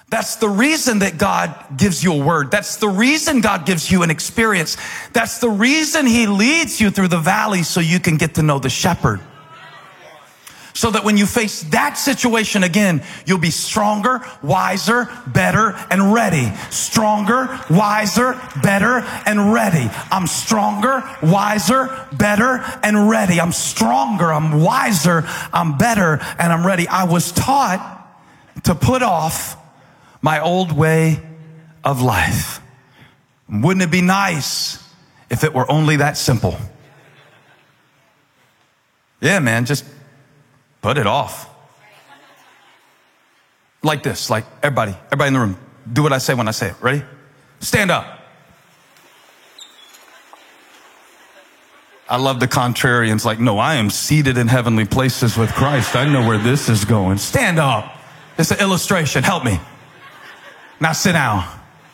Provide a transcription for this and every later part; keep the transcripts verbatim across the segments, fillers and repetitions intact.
That's the reason that God gives you a word. That's the reason God gives you an experience. That's the reason he leads you through the valley so you can get to know the shepherd. So that when you face that situation again, you'll be stronger, wiser, better, and ready. Stronger, wiser, better, and ready. I'm stronger, wiser, better, and ready. I'm stronger, I'm wiser, I'm better, and I'm ready. I was taught to put off my old way of life. Wouldn't it be nice if it were only that simple? Yeah, man, just put it off. Like this, like everybody, everybody in the room, do what I say when I say it. Ready? Stand up. I love the contrarians, like, no, I am seated in heavenly places with Christ. I know where this is going. Stand up. It's an illustration. Help me. Now sit down.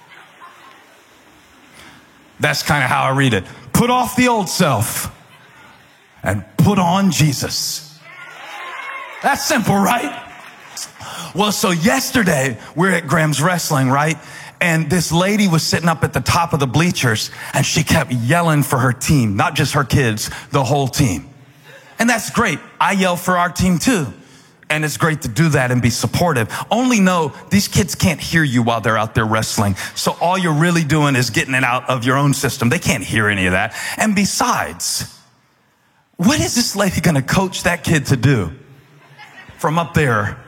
That's kind of how I read it. Put off the old self and put on Jesus. That's simple, right? Well, so yesterday we're at Graham's Wrestling, right? And this lady was sitting up at the top of the bleachers and she kept yelling for her team, not just her kids, the whole team. And that's great. I yell for our team too. And it's great to do that and be supportive. Only know these kids can't hear you while they're out there wrestling. So all you're really doing is getting it out of your own system. They can't hear any of that. And besides, what is this lady going to coach that kid to do from up there?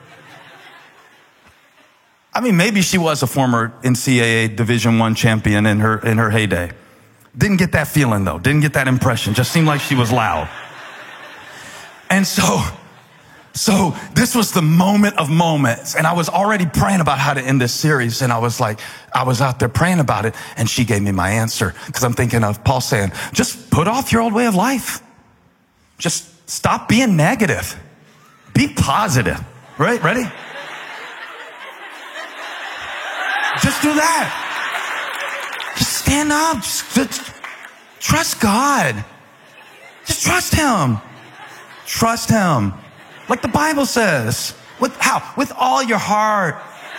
I mean, maybe she was a former N C double A Division One champion in her, in her heyday. Didn't get that feeling though. Didn't get that impression. Just seemed like she was loud. And so, So this was the moment of moments. And I was already praying about how to end this series. And I was like, I was out there praying about it. And she gave me my answer. Because I'm thinking of Paul saying, just put off your old way of life. Just stop being negative. Be positive. Right? Ready? Just do that. Just stand up. Just, just trust God. Just trust him. Trust him. Like the Bible says. With how? With all your heart.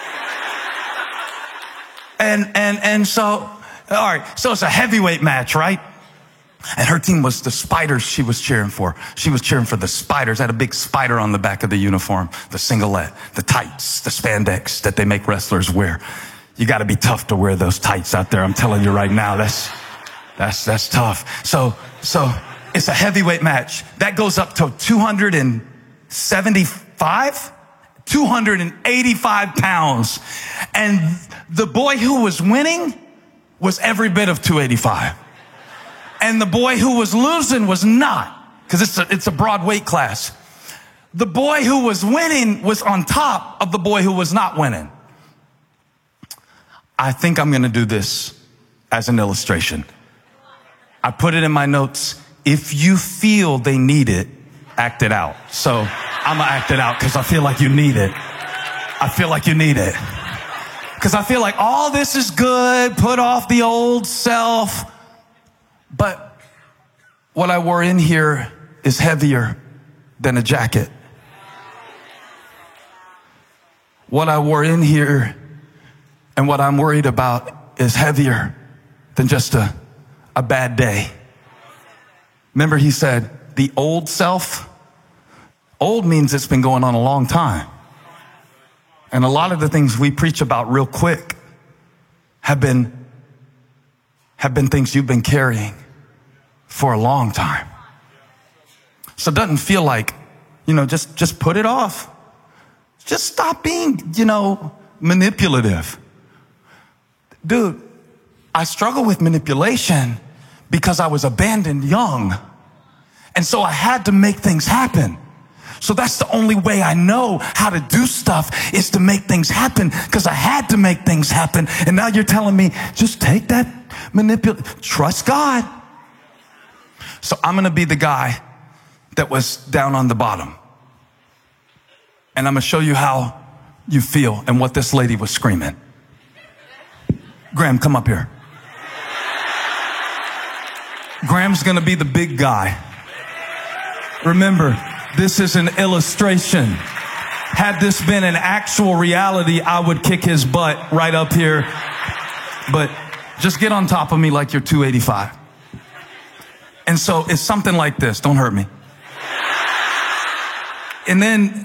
And, and, and so, all right. So it's a heavyweight match, right? And her team was the Spiders she was cheering for. She was cheering for the Spiders. Had a big spider on the back of the uniform, the singlet, the tights, the spandex that they make wrestlers wear. You got to be tough to wear those tights out there. I'm telling you right now, that's, that's, that's tough. So, so it's a heavyweight match that goes up to two hundred seventy-five, two hundred eighty-five pounds. And the boy who was winning was every bit of two eighty-five. And the boy who was losing was not, because it's a, it's a broad weight class. The boy who was winning was on top of the boy who was not winning. I think I'm going to do this as an illustration. I put it in my notes. If you feel they need it, act it out. So I'm going to act it out because I feel like you need it. I feel like you need it. Because I feel like all this is good. Put off the old self. But what I wore in here is heavier than a jacket. What I wore in here and what I'm worried about is heavier than just a, a bad day. Remember, he said, the old self. Old means it's been going on a long time. And a lot of the things we preach about real quick have been, have been things you've been carrying for a long time. So it doesn't feel like, you know, just, just put it off. Just stop being, you know, manipulative. Dude, I struggle with manipulation because I was abandoned young. And so I had to make things happen. So that's the only way I know how to do stuff is to make things happen because I had to make things happen. And now you're telling me, just take that manipulation, trust God. So I'm going to be the guy that was down on the bottom. And I'm going to show you how you feel and what this lady was screaming. Graham, come up here. Graham's going to be the big guy. Remember, this is an illustration. Had this been an actual reality, I would kick his butt right up here. But just get on top of me like you're two eighty-five. And so it's something like this. Don't hurt me. And then,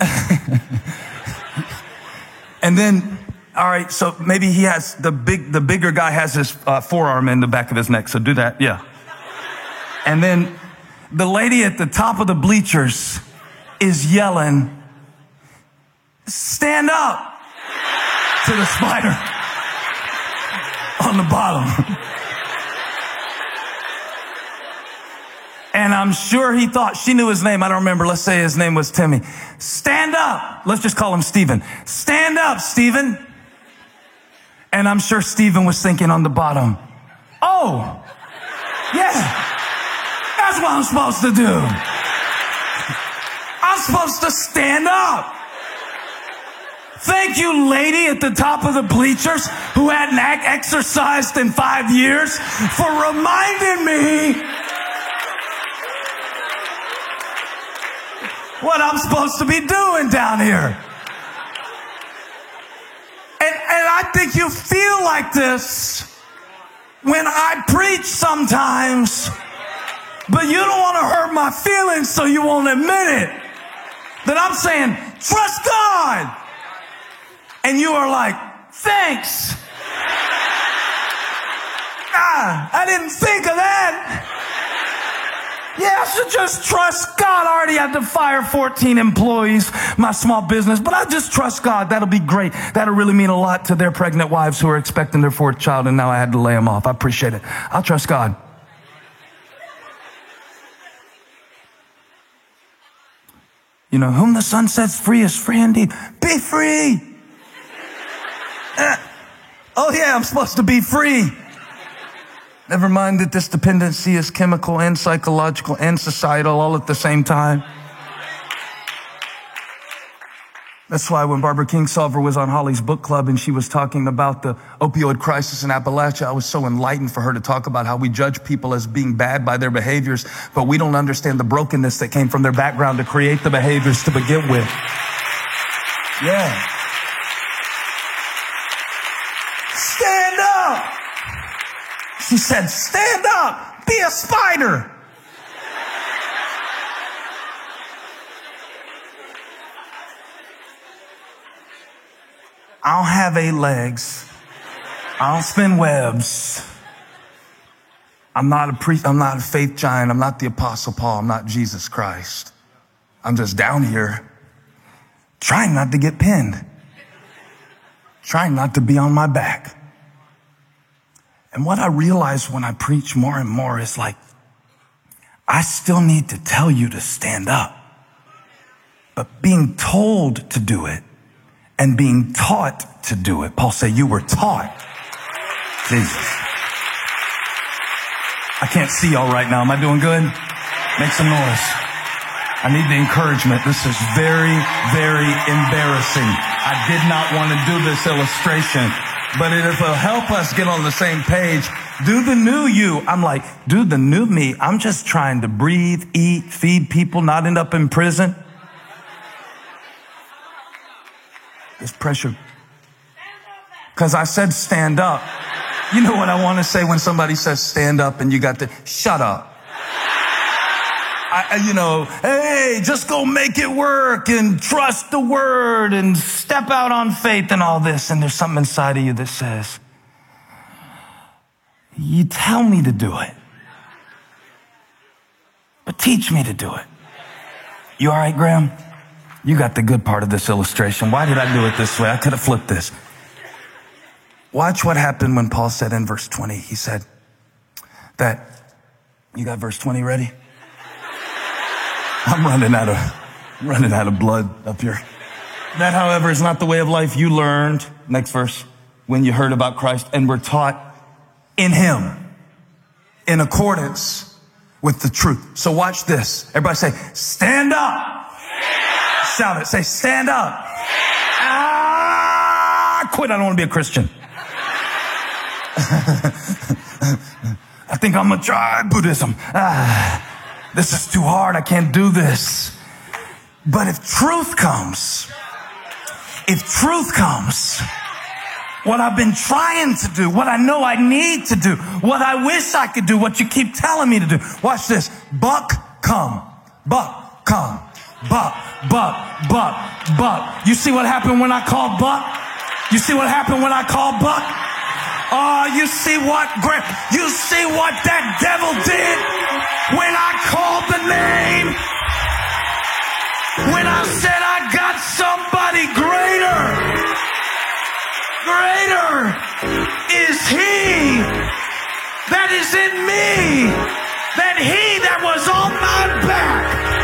and then, all right, so maybe he has the big, the bigger guy has his uh, forearm in the back of his neck. So do that. Yeah. And then the lady at the top of the bleachers is yelling, stand up, to the spider on the bottom. And I'm sure he thought, she knew his name. I don't remember. Let's say his name was Timmy. Stand up. Let's just call him Stephen. Stand up, Stephen. And I'm sure Stephen was thinking on the bottom, oh, yeah, that's what I'm supposed to do. I'm supposed to stand up. Thank you, lady at the top of the bleachers who hadn't exercised in five years, for reminding me what I'm supposed to be doing down here. And, and I think you feel like this when I preach sometimes, but you don't want to hurt my feelings, so you won't admit it. That I'm saying, trust God. And you are like, thanks. Ah, I didn't think of that. Yeah, I should just trust God. I already had to fire fourteen employees, my small business, but I just trust God. That'll be great. That'll really mean a lot to their pregnant wives who are expecting their fourth child, and now I had to lay them off. I appreciate it. I'll trust God. You know, whom the Son sets free is free indeed. Be free. Uh, oh yeah, I'm supposed to be free. Never mind that this dependency is chemical and psychological and societal all at the same time. That's why when Barbara Kingsolver was on Holly's book club and she was talking about the opioid crisis in Appalachia, I was so enlightened for her to talk about how we judge people as being bad by their behaviors, but we don't understand the brokenness that came from their background to create the behaviors to begin with. Yeah. Stand up. She said, stand up, be a spider. I don't have eight legs. I don't spin webs. I'm not a priest. I'm not a faith giant. I'm not the Apostle Paul. I'm not Jesus Christ. I'm just down here trying not to get pinned, trying not to be on my back. And what I realize when I preach more and more is like, I still need to tell you to stand up. But being told to do it and being taught to do it. Paul said, you were taught. Jesus. I can't see y'all right now. Am I doing good? Make some noise. I need the encouragement. This is very, very embarrassing. I did not want to do this illustration. But it will help us get on the same page. Do the new you. I'm like, do the new me. I'm just trying to breathe, eat, feed people, not end up in prison. There's pressure. Because I said stand up. You know what I want to say when somebody says stand up and you got to shut up. I, you know, hey, just go make it work and trust the word and step out on faith and all this. And there's something inside of you that says, you tell me to do it, but teach me to do it. You all right, Graham? You got the good part of this illustration. Why did I do it this way? I could have flipped this. Watch what happened when Paul said in verse twenty, he said that, you got verse twenty ready? I'm running out of, running out of blood up here. That, however, is not the way of life you learned. Next verse. When you heard about Christ and were taught in him, in accordance with the truth. So watch this. Everybody say, stand up. Stand up. Shout it. Say, stand up. Stand up. Ah, quit. I don't want to be a Christian. I think I'm going to try Buddhism. Ah. This is too hard. I can't do this. But if truth comes, if truth comes, what I've been trying to do, what I know I need to do, what I wish I could do, what you keep telling me to do. Watch this. Buck, come. Buck, come. Buck, buck, buck, buck. You see what happened when I called Buck? You see what happened when I called Buck? Oh, you see what, you see what that devil did when I called the name? When I said I got somebody greater. Greater is he that is in me than he that was on my back.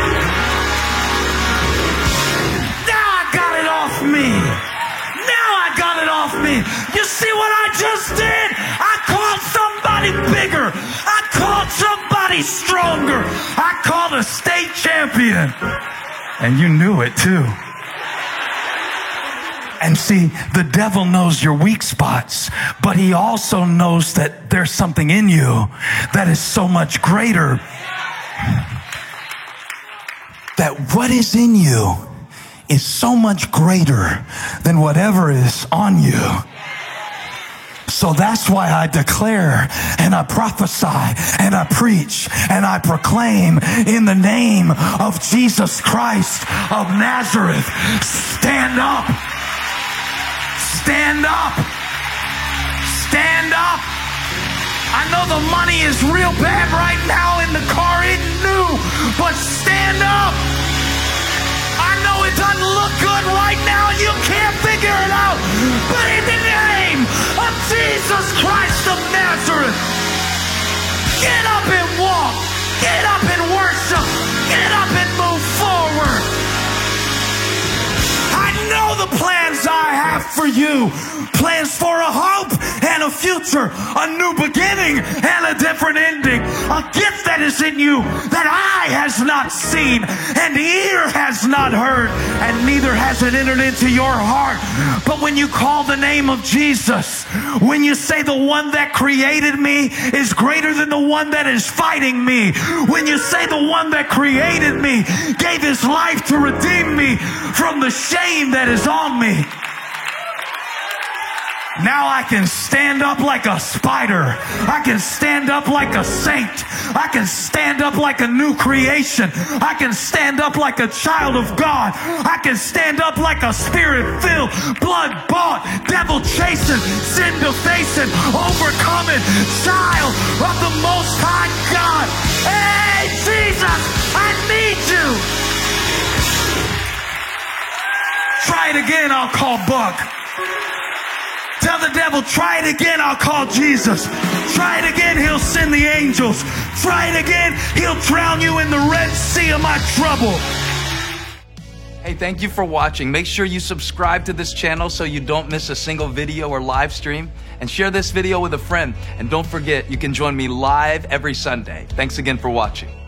Now I got it off me. Now I got it off me. You see what I just did? I called somebody bigger. I called somebody stronger. I called a state champion. And you knew it too. And see, the devil knows your weak spots, but he also knows that there's something in you that is so much greater. That what is in you is so much greater than whatever is on you. So that's why I declare and I prophesy and I preach and I proclaim in the name of Jesus Christ of Nazareth. Stand up. Stand up. Stand up. I know the money is real bad right now in the car. It's new. But stand up. I know it doesn't look good right now. You can't figure it out. But in the name of Jesus Christ of Nazareth, get up and walk. Get up and worship. Get up and move forward. I know the plans I have for you. Plans for a hope and a future, a new beginning and a different ending, a gift that is in you that eye has not seen and ear has not heard and neither has it entered into your heart. But when you call the name of Jesus, when you say the one that created me is greater than the one that is fighting me, when you say the one that created me gave his life to redeem me from the shame that is on me, now I can stand up like a spider. I can stand up like a saint. I can stand up like a new creation. I can stand up like a child of God. I can stand up like a spirit-filled, blood-bought, devil-chasing, sin-defacing, overcoming child of the Most High God. Hey, Jesus, I need you. Try it again, I'll call Buck. Tell the devil, try it again, I'll call Jesus. Try it again, he'll send the angels. Try it again, he'll drown you in the Red Sea of my trouble. Hey, thank you for watching. Make sure you subscribe to this channel so you don't miss a single video or live stream. And share this video with a friend. And don't forget, you can join me live every Sunday. Thanks again for watching.